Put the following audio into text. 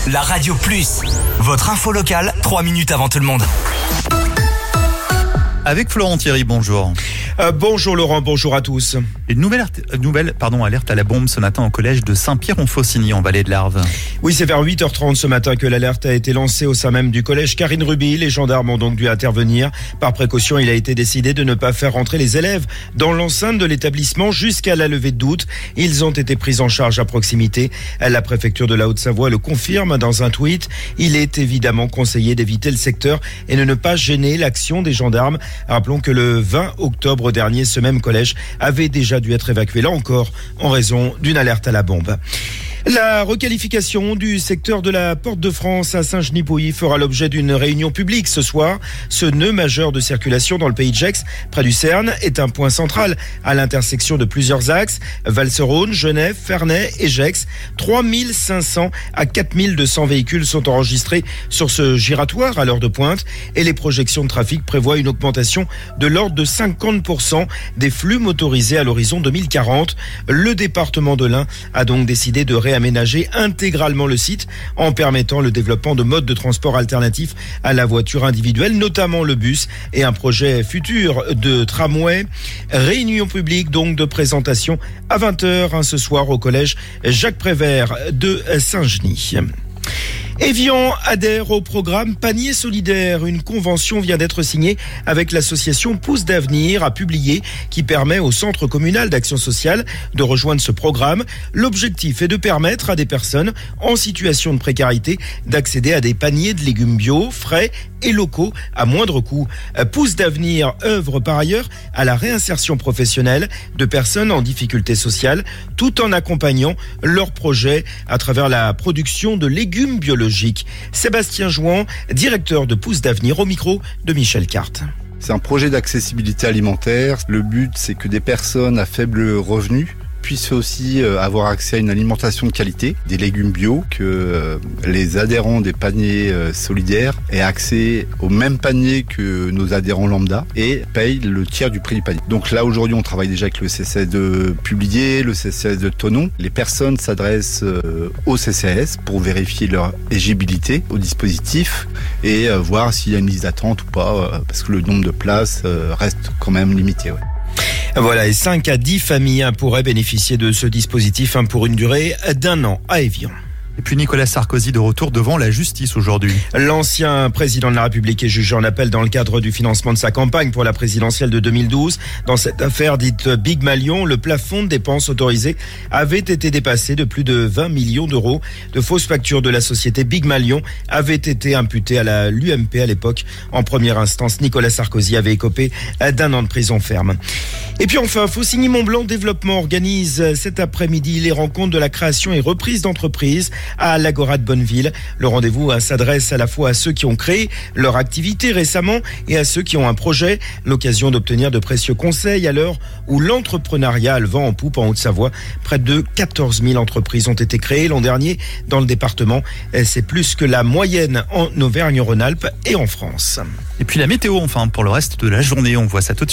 La Radio Plus, votre info locale, 3 minutes avant tout le monde. Avec Florent Thierry, bonjour. Bonjour Laurent, bonjour à tous. Une nouvelle alerte à la bombe ce matin au collège de Saint-Pierre-en-Faucigny en Vallée de l'Arve. Oui, c'est vers 8h30 ce matin que l'alerte a été lancée au sein même du collège Karine Ruby. Les gendarmes ont donc dû intervenir. Par précaution, il a été décidé de ne pas faire rentrer les élèves dans l'enceinte de l'établissement jusqu'à la levée de doute. Ils ont été pris en charge à proximité. La préfecture de la Haute-Savoie le confirme dans un tweet. Il est évidemment conseillé d'éviter le secteur et de ne pas gêner l'action des gendarmes. Rappelons que le 20 octobre dernier, ce même collège avait déjà dû être évacué, là encore, en raison d'une alerte à la bombe. La requalification du secteur de la Porte de France à Saint-Genis-Pouilly fera l'objet d'une réunion publique ce soir. Ce nœud majeur de circulation dans le pays de Gex, près du Cerne, est un point central à l'intersection de plusieurs axes. Valserone, Genève, Ferney et Gex. 3500 à 4200 véhicules sont enregistrés sur ce giratoire à l'heure de pointe et les projections de trafic prévoient une augmentation de l'ordre de 50% des flux motorisés à l'horizon 2040. Le département de l'Ain a donc décidé de réaménager intégralement le site en permettant le développement de modes de transport alternatifs à la voiture individuelle, notamment le bus et un projet futur de tramway. Réunion publique donc de présentation à 20h ce soir au collège Jacques Prévert de Saint-Genis. Evian adhère au programme Panier solidaire. Une convention vient d'être signée avec l'association Pousse d'avenir à publier qui permet au centre communal d'action sociale de rejoindre ce programme. L'objectif est de permettre à des personnes en situation de précarité d'accéder à des paniers de légumes bio, frais et locaux à moindre coût. Pousse d'avenir œuvre par ailleurs à la réinsertion professionnelle de personnes en difficulté sociale tout en accompagnant leurs projets à travers la production de légumes biologiques. Sébastien Jouan, directeur de Pousse d'avenir au micro de Michel Carte. C'est un projet d'accessibilité alimentaire. Le but, c'est que des personnes à faible revenu puissent aussi avoir accès à une alimentation de qualité, des légumes bio, que les adhérents des paniers solidaires aient accès au même panier que nos adhérents lambda et payent le tiers du prix du panier. Donc là, aujourd'hui, on travaille déjà avec le CCAS de Publier, le CCAS de Thonon. Les personnes s'adressent au CCAS pour vérifier leur éligibilité au dispositif et voir s'il y a une liste d'attente ou pas, parce que le nombre de places reste quand même limité. Ouais. Voilà, et 5 à 10 familles pourraient bénéficier de ce dispositif pour une durée d'1 an à Évian. Et puis Nicolas Sarkozy de retour devant la justice aujourd'hui. L'ancien président de la République est jugé en appel dans le cadre du financement de sa campagne pour la présidentielle de 2012. Dans cette affaire dite Big Malion, le plafond de dépenses autorisées avait été dépassé de plus de 20 millions d'euros. De fausses factures de la société Big Malion avaient été imputées à l'UMP à l'époque. En première instance, Nicolas Sarkozy avait écopé d'1 an de prison ferme. Et puis enfin, Faucigny-Mont-Blanc Développement organise cet après-midi les rencontres de la création et reprise d'entreprises à l'Agora de Bonneville. Le rendez-vous s'adresse à la fois à ceux qui ont créé leur activité récemment et à ceux qui ont un projet. L'occasion d'obtenir de précieux conseils à l'heure où l'entrepreneuriat a le vent en poupe en Haute-Savoie. Près de 14 000 entreprises ont été créées l'an dernier dans le département. C'est plus que la moyenne en Auvergne-Rhône-Alpes et en France. Et puis la météo enfin pour le reste de la journée, on voit ça tout de suite.